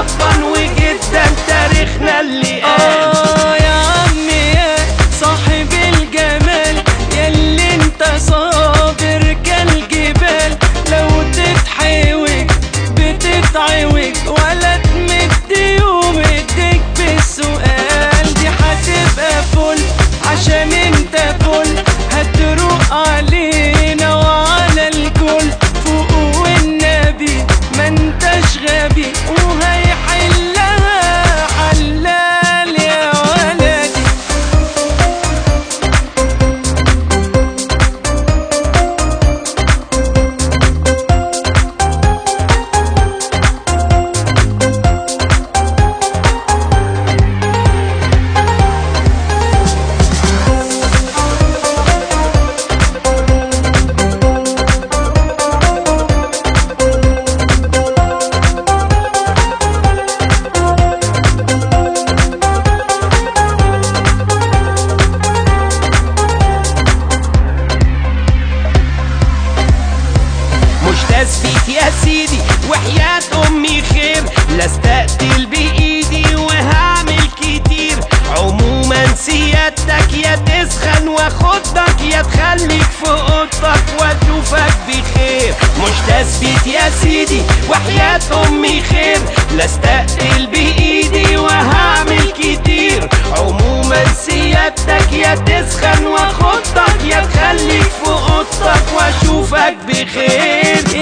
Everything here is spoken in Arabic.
ابا وجدا تاريخنا اللي قال. يا عمي يا صاحب الجمال، ياللي انت صابر كالجبال، لو تتحوج بتتعوج ولا تمد يوم ايديك بالسؤال. دي هتبقى فل عشان انت فل، هتروق علينا وعلى الكل، فوق والنبي ما انتش غبي، وهيحلها حلال يا ولدي. تثبيت يا سيدي وحياة امي خير، لا استقتل بايدي وهعمل كتير. عموما سيادتك يا تسخن واخدك، يا تخليك في اوضتك واشوفك بخير. مش تثبيت يا سيدي وحياة امي خير، لا استقتل بايدي وهعمل كتير. عموما سيادتك يا تسخن واخدك، يا تخليك في اوضتك واشوفك بخير.